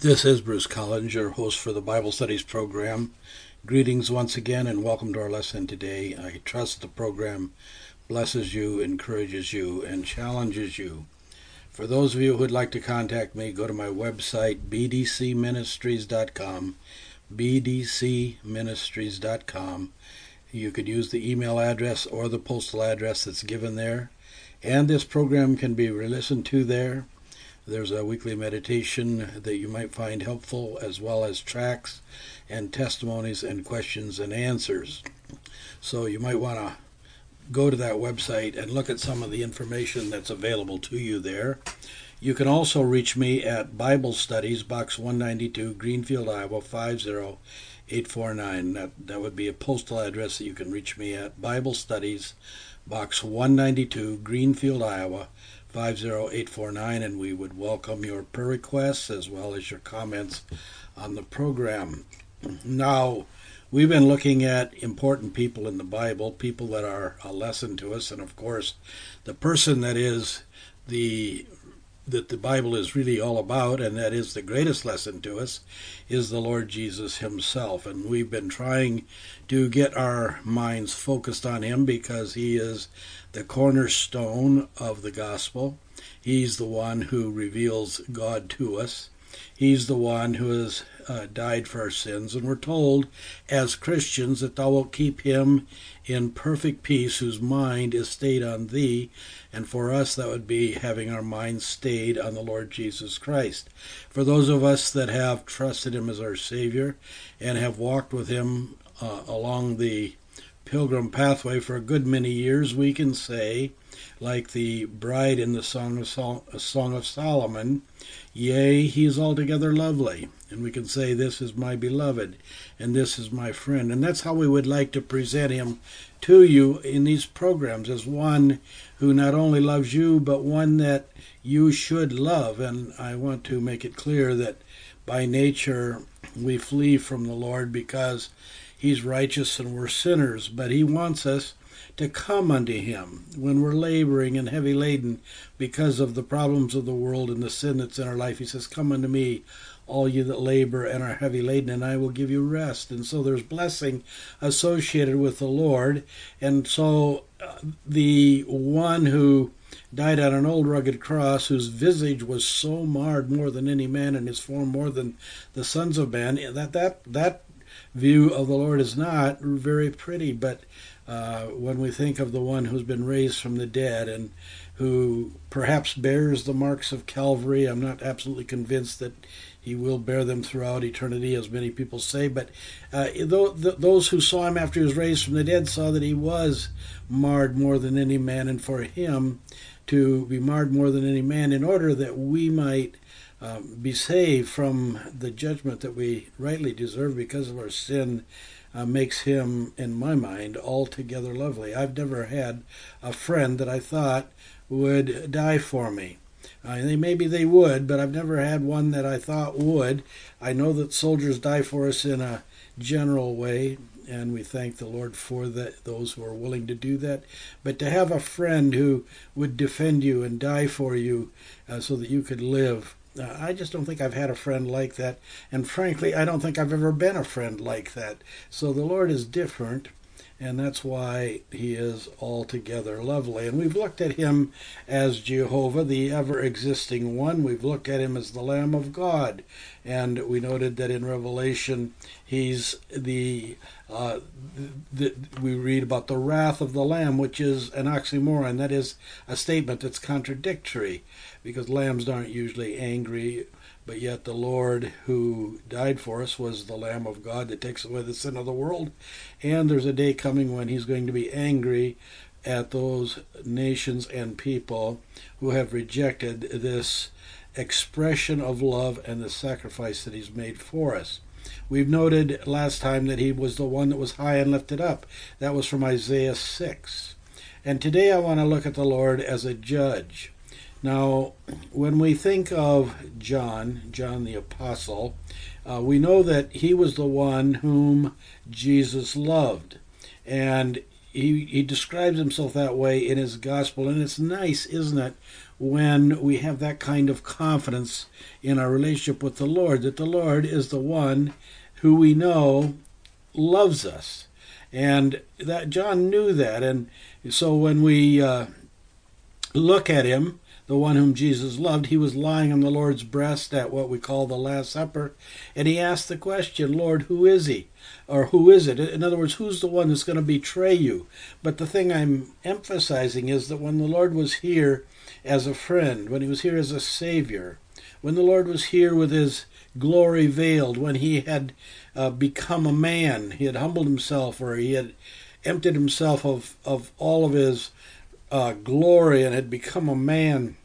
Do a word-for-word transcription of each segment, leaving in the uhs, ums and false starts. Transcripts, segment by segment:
This is Bruce Collins, your host for the Bible Studies program. Greetings once again and welcome to our lesson today. I trust the program blesses you, encourages you, and challenges you. For those of you who would like to contact me, go to my website, b d c ministries dot com, b d c ministries dot com. You could use the email address or the postal address that's given there. And this program can be listened to there. There's a weekly meditation that you might find helpful, as well as tracts and testimonies and questions and answers. So you might want to go to that website and look at some of the information that's available to you there. You can also reach me at Bible Studies, Box one ninety-two, Greenfield, Iowa, five zero eight four nine. That, that would be a postal address that you can reach me at. Bible Studies, Box one ninety-two, Greenfield, Iowa, five zero eight four nine, and we would welcome your prayer requests as well as your comments on the program. Now, we've been looking at important people in the Bible, people that are a lesson to us, and of course, the person that is the that the Bible is really all about, and that is the greatest lesson to us, is the Lord Jesus himself. And we've been trying to get our minds focused on him because he is the cornerstone of the gospel. He's the one who reveals God to us. He's the one who has uh, died for our sins. And we're told as Christians that thou wilt keep him in perfect peace whose mind is stayed on thee. And for us, that would be having our minds stayed on the Lord Jesus Christ. For those of us that have trusted him as our Savior and have walked with him uh, along the pilgrim pathway for a good many years, we can say, like the bride in the Song of, Sol- Song of Solomon, yea, he is altogether lovely. And we can say, this is my beloved, and this is my friend. And that's how we would like to present him to you in these programs, as one who not only loves you, but one that you should love. And I want to make it clear that by nature we flee from the Lord because he's righteous and we're sinners, but he wants us to come unto him when we're laboring and heavy laden because of the problems of the world and the sin that's in our life. He says, come unto me, all you that labor and are heavy laden, and I will give you rest. And so there's blessing associated with the Lord. And so uh, the one who died on an old rugged cross, whose visage was so marred more than any man, and his form more than the sons of man, that that that view of the Lord is not very pretty. But uh, when we think of the one who's been raised from the dead and who perhaps bears the marks of Calvary, I'm not absolutely convinced that he will bear them throughout eternity, as many people say, but uh, those who saw him after he was raised from the dead saw that he was marred more than any man, and for him to be marred more than any man in order that we might Um, be saved from the judgment that we rightly deserve because of our sin, uh, makes him, in my mind, altogether lovely. I've never had a friend that I thought would die for me. Uh, they, maybe they would, but I've never had one that I thought would. I know that soldiers die for us in a general way, and we thank the Lord for that, those who are willing to do that. But to have a friend who would defend you and die for you uh, so that you could live, Uh, I just don't think I've had a friend like that. And frankly, I don't think I've ever been a friend like that. So the Lord is different, and that's why he is altogether lovely. And we've looked at him as Jehovah, the ever-existing one. We've looked at him as the Lamb of God. And we noted that in Revelation, he's the, uh, the, we read about the wrath of the Lamb, which is an oxymoron. That is a statement that's contradictory, because lambs aren't usually angry, but yet the Lord who died for us was the Lamb of God that takes away the sin of the world. And there's a day coming when he's going to be angry at those nations and people who have rejected this expression of love and the sacrifice that he's made for us. We've noted last time that he was the one that was high and lifted up. That was from Isaiah six. And today I want to look at the Lord as a judge. Now, when we think of John, John the Apostle, uh, we know that he was the one whom Jesus loved. And he, he describes himself that way in his gospel. And it's nice, isn't it, when we have that kind of confidence in our relationship with the Lord, that the Lord is the one who we know loves us. And that John knew that. And so when we uh, look at him, the one whom Jesus loved, he was lying on the Lord's breast at what we call the Last Supper, and he asked the question, Lord, who is he? Or who is it? In other words, who's the one that's going to betray you? But the thing I'm emphasizing is that when the Lord was here as a friend, when he was here as a Savior, when the Lord was here with his glory veiled, when he had uh, become a man, he had humbled himself, or he had emptied himself of, of all of his Uh, glory and had become a man,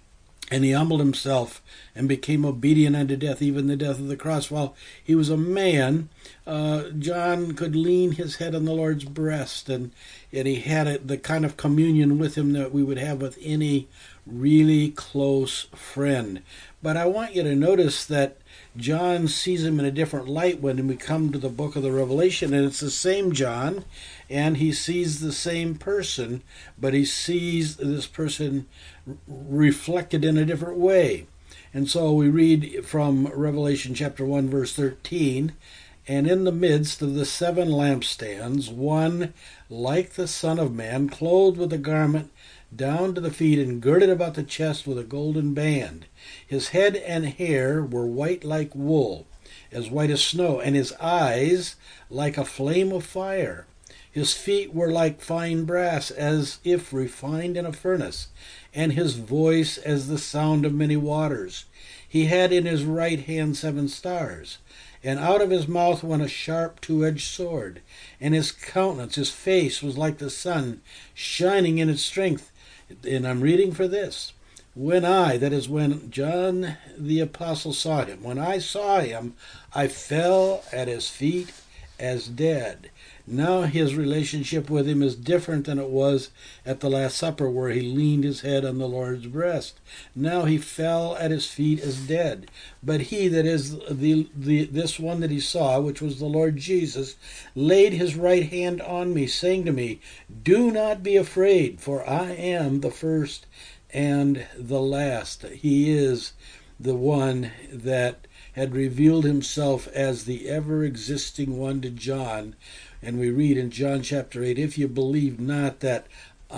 and he humbled himself and became obedient unto death, even the death of the cross. While he was a man, uh, John could lean his head on the Lord's breast, and, and he had a, the kind of communion with him that we would have with any really close friend. But I want you to notice that John sees him in a different light when we come to the book of the Revelation, and it's the same John, and he sees the same person, but he sees this person reflected in a different way. And so we read from Revelation chapter one, verse thirteen, and in the midst of the seven lampstands, one like the Son of Man, clothed with a garment down to the feet and girded about the chest with a golden band. His head and hair were white like wool, as white as snow, and his eyes like a flame of fire. His feet were like fine brass, as if refined in a furnace, and his voice as the sound of many waters. He had in his right hand seven stars, and out of his mouth went a sharp two-edged sword, and his countenance, his face, was like the sun, shining in its strength. And I'm reading for this. When I, that is when John the Apostle saw him, when I saw him, I fell at his feet as dead. Now his relationship with him is different than it was at the Last Supper, where he leaned his head on the Lord's breast. Now he fell at his feet as dead. But he, that is the, the this one that he saw, which was the Lord Jesus, laid his right hand on me, saying to me, Do not be afraid, for I am the first and the last. He is the one that had revealed himself as the ever-existing one to John. And we read in John chapter eight, If you believe not that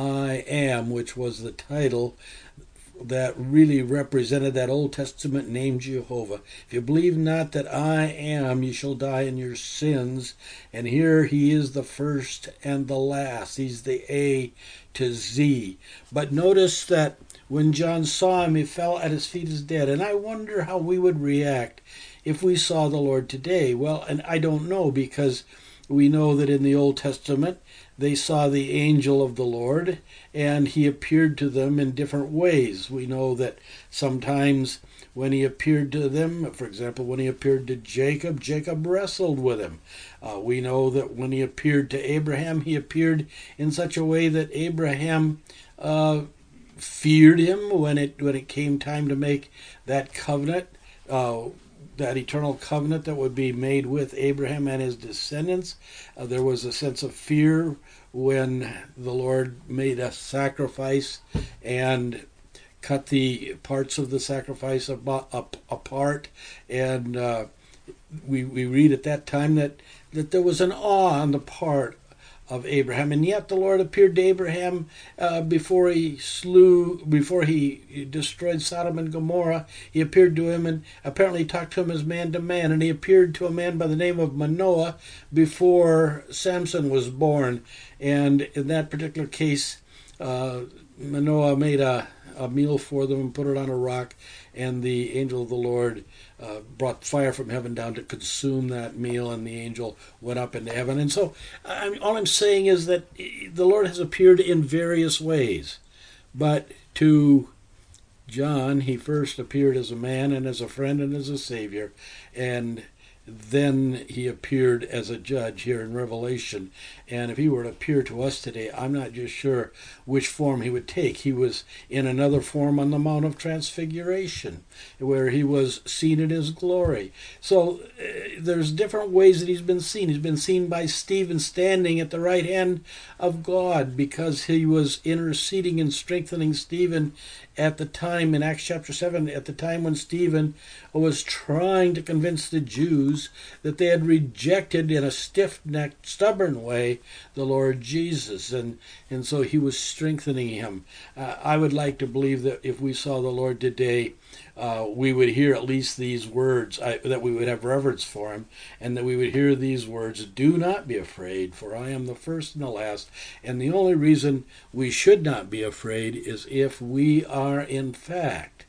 I am, which was the title that really represented that Old Testament name Jehovah. If you believe not that I am, you shall die in your sins. And here he is the first and the last. He's the A to Z. But notice that when John saw him, he fell at his feet as dead. And I wonder how we would react if we saw the Lord today. Well, and I don't know, because we know that in the Old Testament they saw the angel of the Lord, and he appeared to them in different ways. We know that sometimes when he appeared to them, for example, when he appeared to Jacob, Jacob wrestled with him. Uh, we know that when he appeared to Abraham, he appeared in such a way that Abraham uh, feared him when it when it came time to make that covenant. Uh, that eternal covenant that would be made with Abraham and his descendants. Uh, there was a sense of fear when the Lord made a sacrifice and cut the parts of the sacrifice ab- up, apart. And uh, we, we read at that time that, that there was an awe on the part of Abraham, and yet the Lord appeared to Abraham uh, before he slew, before he destroyed Sodom and Gomorrah. He appeared to him and apparently talked to him as man to man, and he appeared to a man by the name of Manoah before Samson was born. And in that particular case, uh, Manoah made a, a meal for them and put it on a rock, and the angel of the Lord uh, brought fire from heaven down to consume that meal, and the angel went up into heaven. And so I mean, all I'm saying is that the Lord has appeared in various ways. But to John, he first appeared as a man and as a friend and as a Savior, and then he appeared as a judge here in Revelation. And if he were to appear to us today, I'm not just sure which form he would take. He was in another form on the Mount of Transfiguration, where he was seen in his glory. So uh, there's different ways that he's been seen. He's been seen by Stephen standing at the right hand of God because he was interceding and strengthening Stephen at the time in Acts chapter seven, at the time when Stephen was trying to convince the Jews that they had rejected in a stiff-necked, stubborn way the Lord Jesus. And, and so he was strengthening him. Uh, I would like to believe that if we saw the Lord today, Uh, we would hear at least these words, I, that we would have reverence for him, and that we would hear these words, "Do not be afraid, for I am the first and the last." And the only reason we should not be afraid is if we are, in fact,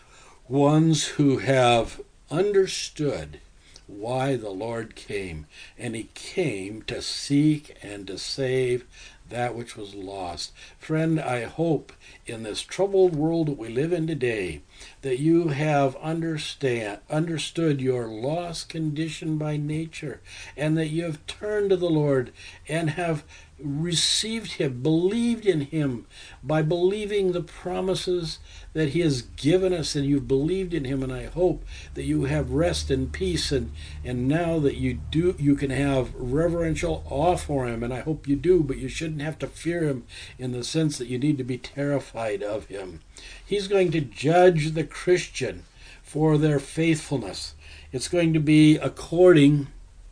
ones who have understood why the Lord came. And he came to seek and to save that which was lost. Friend, I hope in this troubled world that we live in today that you have understand understood your lost condition by nature, and that you have turned to the Lord and have received him, believed in him by believing the promises that he has given us, and you've believed in him. And I hope that you have rest and peace, and and now that you do, you can have reverential awe for him, and I hope you do, but you shouldn't have to fear him in the sense that you need to be terrified of him. He's going to judge the Christian for their faithfulness. It's going to be according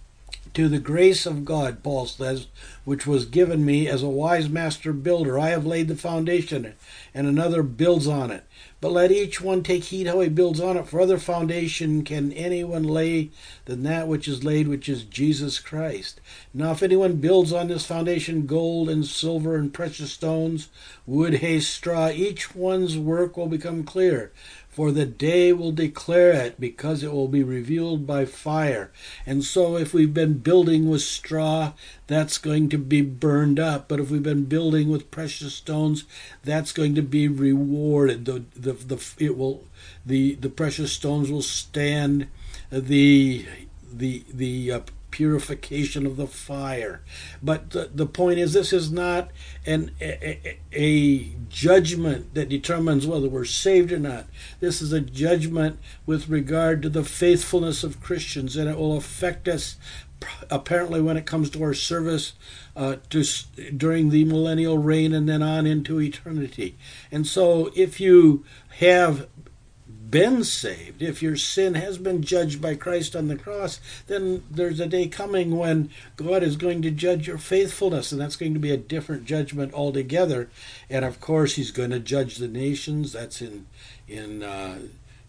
to the grace of God, Paul says, which was given me as a wise master builder. I have laid the foundation, and another builds on it. But let each one take heed how he builds on it, for other foundation can anyone lay than that which is laid, which is Jesus Christ. Now if anyone builds on this foundation gold and silver and precious stones, wood, hay, straw, each one's work will become clear, for the day will declare it, because it will be revealed by fire. And so if we've been building with straw, that's going to be burned up. But if we've been building with precious stones, that's going to be rewarded. The the the it will the the precious stones will stand the the the uh, purification of the fire. But the, the point is, this is not an a, a judgment that determines whether we're saved or not. This is a judgment with regard to the faithfulness of Christians, and it will affect us apparently when it comes to our service uh, to during the millennial reign and then on into eternity. And so if you have been saved, if your sin has been judged by Christ on the cross, then there's a day coming when God is going to judge your faithfulness, and that's going to be a different judgment altogether. And of course he's going to judge the nations. That's in in uh,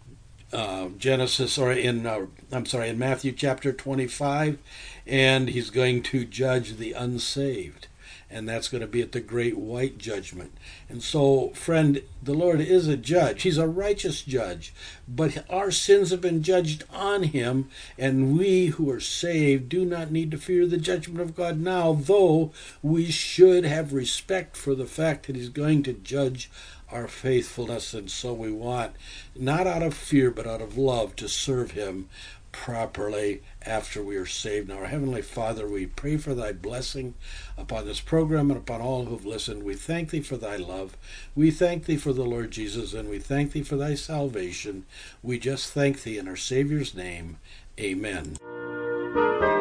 uh, Genesis, or in uh, I'm sorry, in Matthew chapter twenty-five, and he's going to judge the unsaved. And that's going to be at the great white judgment. And so, friend, the Lord is a judge. He's a righteous judge. But our sins have been judged on him, and we who are saved do not need to fear the judgment of God now, though we should have respect for the fact that he's going to judge our faithfulness. And so we want, not out of fear, but out of love, to serve him properly after we are saved. Now, our Heavenly Father, we pray for thy blessing upon this program and upon all who have listened. We thank thee for thy love. We thank thee for the Lord Jesus, and we thank thee for thy salvation. We just thank thee in our Savior's name. Amen.